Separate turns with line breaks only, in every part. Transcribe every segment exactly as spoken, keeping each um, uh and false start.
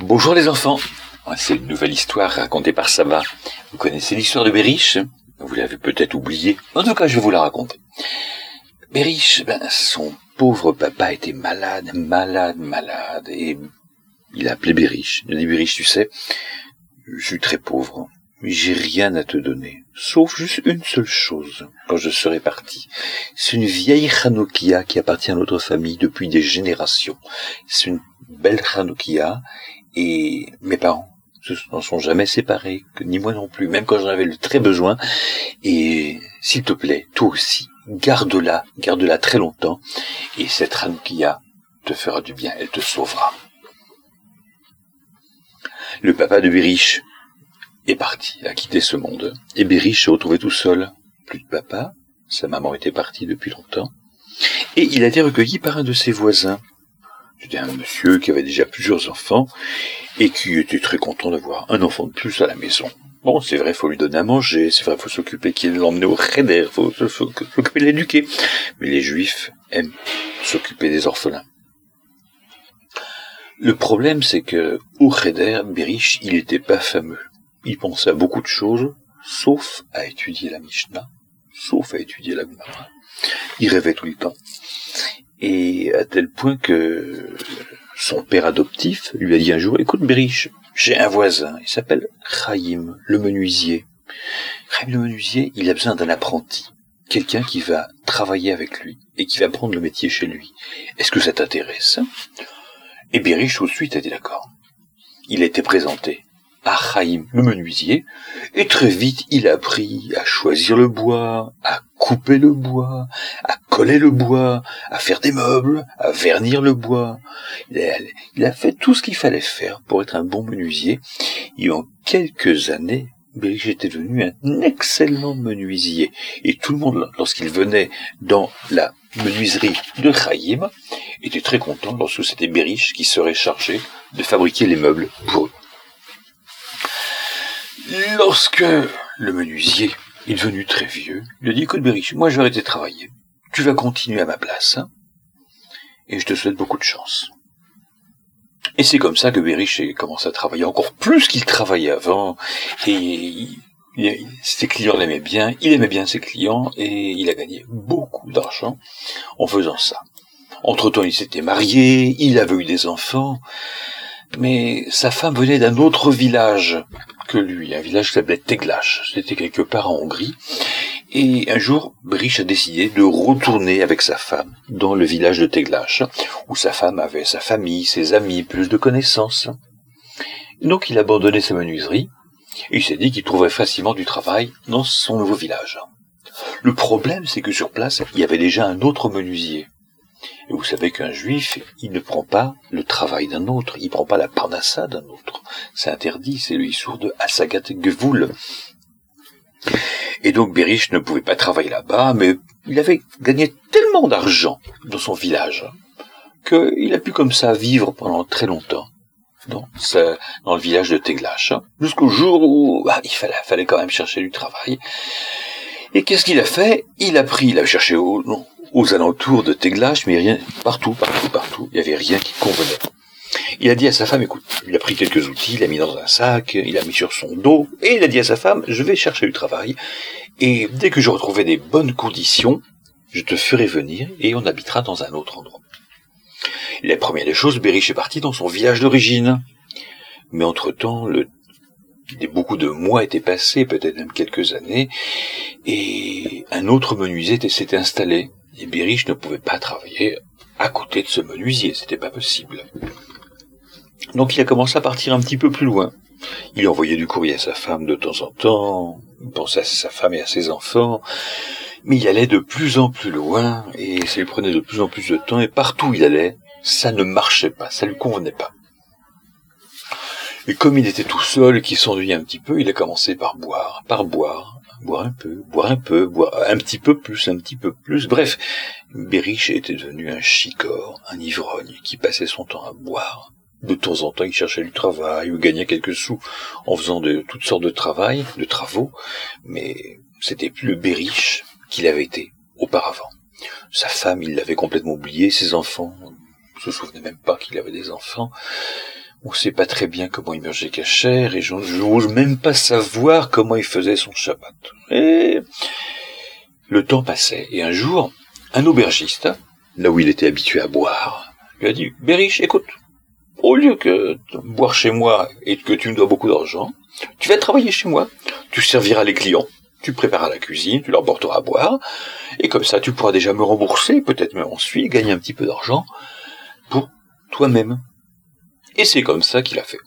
Bonjour les enfants, c'est une nouvelle histoire racontée par Saba. Vous connaissez l'histoire de Bériche? Vous l'avez peut-être oubliée. En tout cas, je vais vous la raconter. Bériche, ben, son pauvre papa était malade, malade, malade, et il a appelé Bériche. Il a dit, Bériche, tu sais, je suis très pauvre, mais j'ai rien à te donner, sauf juste une seule chose, quand je serai parti. C'est une vieille Hanoukia qui appartient à notre famille depuis des générations. C'est une belle Hanoukia, et mes parents n'en sont jamais séparés, ni moi non plus, même quand j'en avais le très besoin. Et s'il te plaît, toi aussi, garde-la, garde-la très longtemps, et cette Hanoukia te fera du bien, elle te sauvera. Le papa de Bériche est parti, a quitté ce monde, et Bériche s'est retrouvé tout seul. Plus de papa, sa maman était partie depuis longtemps, et il a été recueilli par un de ses voisins. C'était un monsieur qui avait déjà plusieurs enfants, et qui était très content d'avoir un enfant de plus à la maison. Bon, c'est vrai, il faut lui donner à manger, c'est vrai, il faut s'occuper qu'il l'emmener au cheder, il faut s'occuper de l'éduquer. Mais les juifs aiment s'occuper des orphelins. Le problème, c'est que, au cheder, Bériche, il n'était pas fameux. Il pensait à beaucoup de choses, sauf à étudier la Mishnah, sauf à étudier la Gemara. Il rêvait tout le temps. Et à tel point que son père adoptif lui a dit un jour, écoute Bériche, j'ai un voisin, il s'appelle Chaim, le menuisier. Chaim le menuisier, il a besoin d'un apprenti, quelqu'un qui va travailler avec lui et qui va prendre le métier chez lui. Est-ce que ça t'intéresse? Et Bériche tout de suite a dit d'accord. Il a été présenté à Chaim, le menuisier, et très vite il a appris à choisir le bois, à couper le bois, à coller le bois, à faire des meubles, à vernir le bois. Il a, il a fait tout ce qu'il fallait faire pour être un bon menuisier, et en quelques années, Bériche était devenu un excellent menuisier, et tout le monde, lorsqu'il venait dans la menuiserie de Chaim, était très content lorsque c'était Bériche qui serait chargé de fabriquer les meubles pour eux. Lorsque le menuisier est devenu très vieux, il a dit, écoute Bériche, moi je vais arrêter de travailler. Tu vas continuer à ma place, hein, et je te souhaite beaucoup de chance. Et c'est comme ça que Bériche a commencé à travailler encore plus qu'il travaillait avant, et il, il, ses clients l'aimaient bien, il aimait bien ses clients, et il a gagné beaucoup d'argent en faisant ça. Entre-temps, il s'était marié, il avait eu des enfants, mais sa femme venait d'un autre village que lui, un village qui s'appelait Teglash, c'était quelque part en Hongrie, et un jour, Bériche a décidé de retourner avec sa femme dans le village de Teglash, où sa femme avait sa famille, ses amis, plus de connaissances. Donc il a abandonné sa menuiserie, et il s'est dit qu'il trouverait facilement du travail dans son nouveau village. Le problème, c'est que sur place, il y avait déjà un autre menuisier. Et vous savez qu'un juif, il ne prend pas le travail d'un autre, il ne prend pas la parnassa d'un autre. C'est interdit, c'est le issour de Hasagat Gevul. Et donc Bériche ne pouvait pas travailler là-bas, mais il avait gagné tellement d'argent dans son village qu'il a pu comme ça vivre pendant très longtemps dans, ce, dans le village de Teglash, jusqu'au jour où bah, il fallait, fallait quand même chercher du travail. Et qu'est-ce qu'il a fait? Il a pris, il a cherché au... Non, aux alentours de Teglash, mais rien, partout, partout, partout, il n'y avait rien qui convenait. Il a dit à sa femme, écoute, il a pris quelques outils, il a mis dans un sac, il a mis sur son dos, et il a dit à sa femme, je vais chercher du travail, et dès que je retrouverai des bonnes conditions, je te ferai venir, et on habitera dans un autre endroit. La première des choses, Bériche est parti dans son village d'origine, mais entre-temps, le beaucoup de mois étaient passés, peut-être même quelques années, et un autre menuisier s'était installé. Et Bériche ne pouvait pas travailler à côté de ce menuisier, c'était pas possible. Donc il a commencé à partir un petit peu plus loin. Il envoyait du courrier à sa femme de temps en temps, il pensait à sa femme et à ses enfants, mais il allait de plus en plus loin, et ça lui prenait de plus en plus de temps, et partout où il allait, ça ne marchait pas, ça lui convenait pas. Et comme il était tout seul et qu'il s'ennuyait un petit peu, il a commencé par boire, par boire, boire un peu, boire un peu, boire un petit peu plus, un petit peu plus. Bref, Bériche était devenu un chicorre, un ivrogne, qui passait son temps à boire. De temps en temps, il cherchait du travail ou gagnait quelques sous en faisant de toutes sortes de travail, de travaux, mais c'était plus le Bériche qu'il avait été auparavant. Sa femme, il l'avait complètement oublié, ses enfants, ne se souvenait même pas qu'il avait des enfants. On ne sait pas très bien comment il mangeait cachère, et je n'ose même pas savoir comment il faisait son Shabbat. Et le temps passait, et un jour, un aubergiste, là où il était habitué à boire, lui a dit « Bériche, écoute, au lieu que de boire chez moi et que tu me dois beaucoup d'argent, tu vas travailler chez moi, tu serviras les clients, tu prépareras la cuisine, tu leur porteras à boire, et comme ça tu pourras déjà me rembourser, peut-être même ensuite gagner un petit peu d'argent pour toi-même. » Et c'est comme ça qu'il a fait.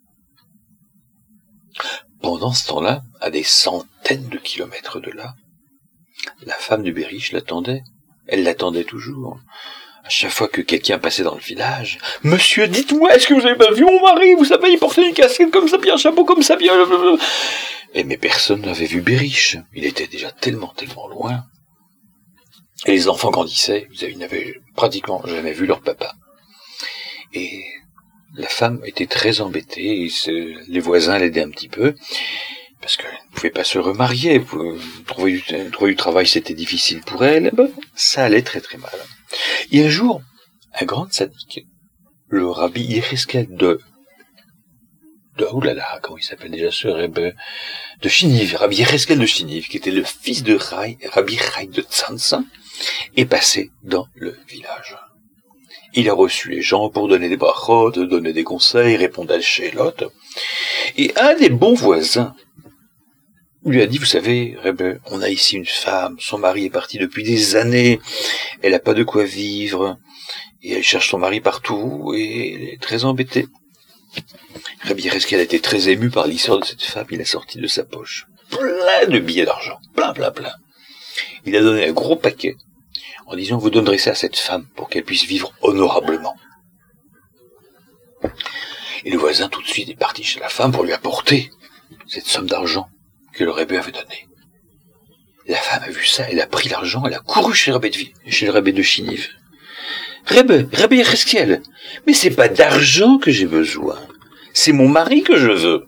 Pendant ce temps-là, à des centaines de kilomètres de là, la femme du Bériche l'attendait. Elle l'attendait toujours. À chaque fois que quelqu'un passait dans le village, « Monsieur, dites-moi, est-ce que vous avez pas vu mon mari? Vous savez, il portait une casquette comme ça, puis un chapeau comme ça, bien... » Et mais personne n'avait vu Bériche. Il était déjà tellement, tellement loin. Et les enfants grandissaient. Ils n'avaient pratiquement jamais vu leur papa. Et la femme était très embêtée. Et les voisins l'aidaient un petit peu. Parce qu'elle ne pouvait pas se remarier. Trouver du, trouver du travail, c'était difficile pour elle. Ben, ça allait très très mal. Et un jour, un grand tzaddik, le rabbi Yecheskel de... de oulala, comment il s'appelle déjà ce rabbi de Chiniv, rabbi Yecheskel de Chiniv, qui était le fils de Rai, rabbi Rai de Tzansa, est passé dans le village. Il a reçu les gens pour donner des brachot, donner des conseils, répondre à Shélot. Et un des bons voisins lui a dit, vous savez, Rebbe, on a ici une femme, son mari est parti depuis des années, elle n'a pas de quoi vivre, et elle cherche son mari partout, et elle est très embêtée. Rabbi Yecheskel a été très ému par l'histoire de cette femme, il a sorti de sa poche plein de billets d'argent, plein, plein, plein. Il a donné un gros paquet, en disant, vous donnerez ça à cette femme, pour qu'elle puisse vivre honorablement. Et le voisin, tout de suite, est parti chez la femme pour lui apporter cette somme d'argent que le Rebbe avait donné. La femme a vu ça, elle a pris l'argent, elle a couru chez le Rebbe de, chez le Rebbe de Chiniv. Rebbe, Rebbe Yecheskel, mais c'est pas d'argent que j'ai besoin, c'est mon mari que je veux.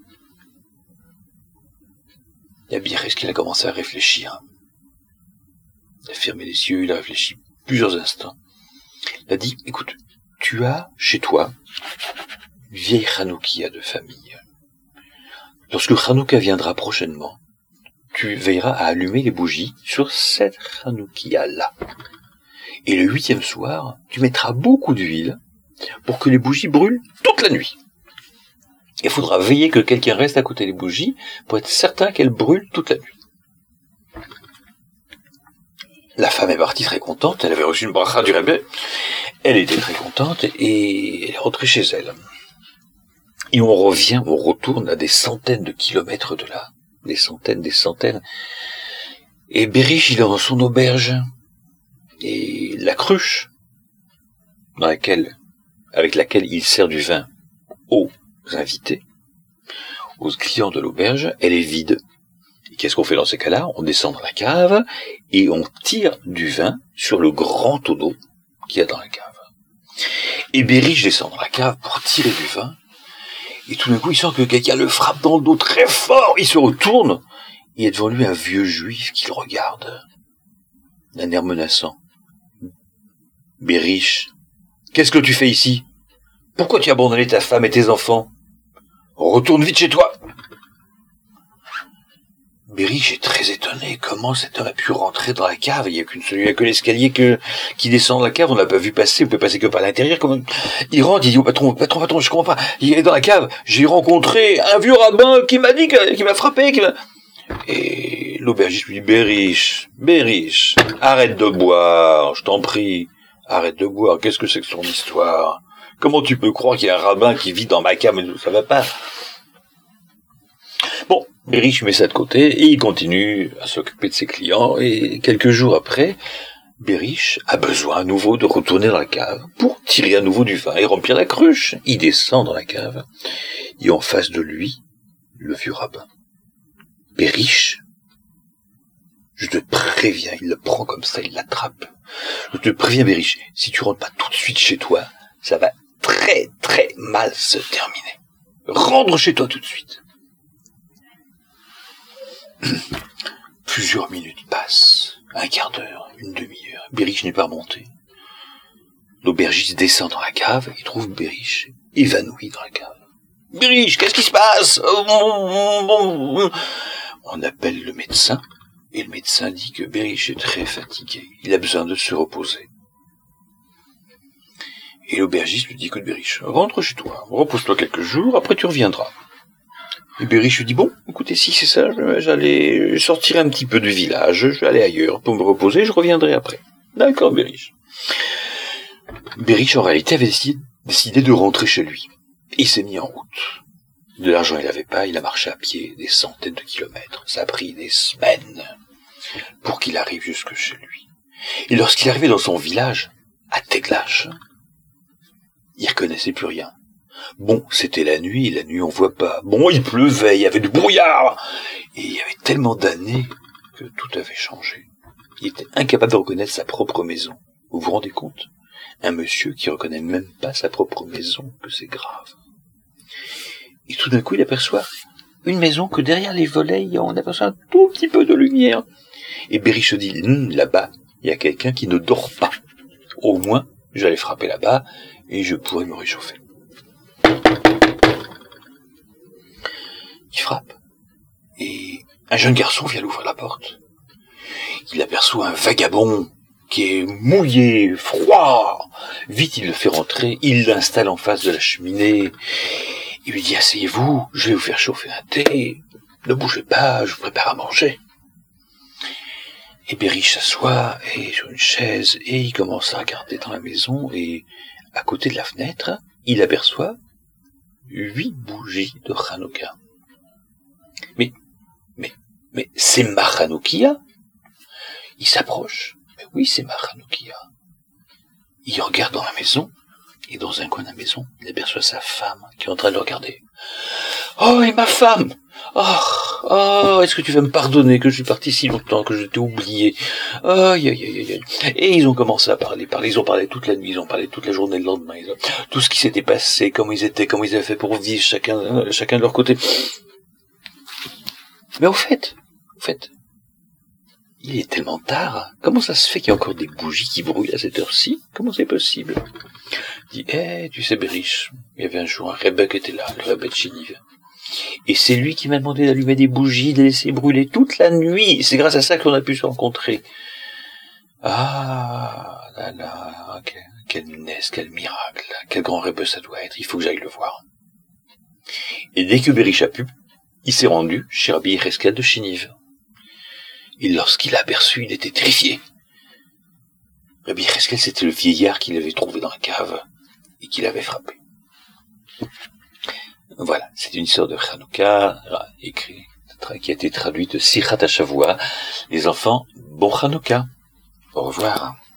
Rebbe Yecheskel a commencé à réfléchir. Il a fermé les yeux, il a réfléchi plusieurs instants. Il a dit, écoute, tu as chez toi une vieille Hanoukia de famille. Lorsque Hanouka viendra prochainement, tu veilleras à allumer les bougies sur cette Hanoukia-là. Et le huitième soir, tu mettras beaucoup d'huile pour que les bougies brûlent toute la nuit. Il faudra veiller que quelqu'un reste à côté des bougies pour être certain qu'elles brûlent toute la nuit. La femme est partie très contente, elle avait reçu une bracha du Rebbe, elle était très contente et elle est rentrée chez elle. Et on revient, on retourne à des centaines de kilomètres de là. Des centaines, des centaines. Et Bériche, il est dans son auberge. Et la cruche, dans laquelle, avec laquelle il sert du vin aux invités, aux clients de l'auberge, elle est vide. Et qu'est-ce qu'on fait dans ces cas-là? On descend dans la cave et on tire du vin sur le grand tonneau d'eau qu'il y a dans la cave. Et Bériche descend dans la cave pour tirer du vin. Et tout d'un coup, il sent que quelqu'un le frappe dans le dos très fort. Il se retourne. Il y a devant lui un vieux juif qui le regarde, d'un air menaçant. « Bériche, qu'est-ce que tu fais ici? Pourquoi tu as abandonné ta femme et tes enfants? Retourne vite chez toi !» Bériche est très étonné. Comment cet homme a pu rentrer dans la cave? Il n'y a qu'une seule, il n'y a que l'escalier que, qui descend dans la cave. On l'a pas vu passer. On peut passer que par l'intérieur. Comment... Il rentre, il dit au patron, patron, patron, je comprends pas. Il est dans la cave. J'ai rencontré un vieux rabbin qui m'a dit, que, qui m'a frappé, qui m'a... Et l'aubergiste lui dit, Bériche, Bériche, arrête de boire, je t'en prie. Arrête de boire. Qu'est-ce que c'est que son histoire? Comment tu peux croire qu'il y a un rabbin qui vit dans ma cave? Mais ça va pas. Bon, Bériche met ça de côté et il continue à s'occuper de ses clients. Et quelques jours après, Bériche a besoin à nouveau de retourner dans la cave pour tirer à nouveau du vin et remplir la cruche. Il descend dans la cave et en face de lui, le vieux rabbin. Bériche, je te préviens, il le prend comme ça, il l'attrape. Je te préviens, Bériche, si tu rentres pas tout de suite chez toi, ça va très très mal se terminer. Rentre chez toi tout de suite. Plusieurs minutes passent, un quart d'heure, une demi-heure. Bériche n'est pas remonté. l'aubergiste descend dans la cave et trouve Bériche évanoui dans la cave. « Bériche, qu'est-ce qui se passe ?» On appelle le médecin, et le médecin dit que Bériche est très fatigué, il a besoin de se reposer. Et l'aubergiste lui dit, écoute Bériche, rentre chez toi, repose-toi quelques jours, après tu reviendras. Et Bériche lui dit, bon, écoutez, si c'est ça, j'allais sortir un petit peu du village, je vais aller ailleurs pour me reposer, je reviendrai après. D'accord, Bériche. Bériche, en réalité, avait décidé, décidé de rentrer chez lui. Il s'est mis en route. De l'argent, il n'avait pas, il a marché à pied des centaines de kilomètres. Ça a pris des semaines pour qu'il arrive jusque chez lui. Et lorsqu'il est arrivé dans son village, à Teglache, il reconnaissait plus rien. Bon, c'était la nuit, la nuit on voit pas. Bon, il pleuvait, il y avait du brouillard. Et il y avait tellement d'années que tout avait changé. Il était incapable de reconnaître sa propre maison. Vous vous rendez compte ? Un monsieur qui reconnaît même pas sa propre maison, que c'est grave. Et tout d'un coup, il aperçoit une maison que derrière les volets, on aperçoit un tout petit peu de lumière. Et Bériche se dit, hm, là-bas, il y a quelqu'un qui ne dort pas. Au moins, j'allais frapper là-bas et je pourrais me réchauffer. Il frappe. Et un jeune garçon vient l'ouvrir la porte. Il aperçoit un vagabond qui est mouillé, froid. Vite, il le fait rentrer, il l'installe en face de la cheminée. Il lui dit, asseyez-vous, je vais vous faire chauffer un thé. Ne bougez pas, je vous prépare à manger. Et Bériche s'assoit et sur une chaise et il commence à regarder dans la maison et à côté de la fenêtre, il aperçoit huit bougies de Hanouka. Mais, mais, mais c'est ma Hanoukia. Il s'approche. Mais oui, c'est ma Hanoukia. Il regarde dans la maison et dans un coin de la maison, il aperçoit sa femme qui est en train de le regarder. Oh, et ma femme! Oh, oh, est-ce que tu vas me pardonner que je suis parti si longtemps, que je t'ai oublié? Aïe, aïe, aïe, aïe. Et ils ont commencé à parler, parler, ils ont parlé toute la nuit, ils ont parlé toute la journée, le lendemain, ils ont... tout ce qui s'était passé, comment ils étaient, comment ils avaient fait pour vivre, chacun, euh, chacun de leur côté. Mais au fait, au fait, il est tellement tard, comment ça se fait qu'il y a encore des bougies qui brûlent à cette heure-ci? Comment c'est possible? Il dit, eh, tu sais, Bériche, il y avait un jour un Rebbe qui était là, le Rebbe de Chiniv. Et c'est lui qui m'a demandé d'allumer des bougies, de les laisser brûler toute la nuit. C'est grâce à ça qu'on a pu se rencontrer. Ah, là, là, quel, quel nest, quel miracle, quel grand Rebbe ça doit être, il faut que j'aille le voir. Et dès que Bériche a pu, il s'est rendu chez Rabbi Yecheskel de Chiniv. Et lorsqu'il l'a aperçu, il était terrifié. Rabbi Yecheskel, c'était le vieillard qu'il avait trouvé dans la cave et qu'il avait frappé. Voilà, c'est une histoire de Hanouka, écrit, qui a été traduite de Sichat HaShavua. Les enfants, bon Hanouka. Au revoir.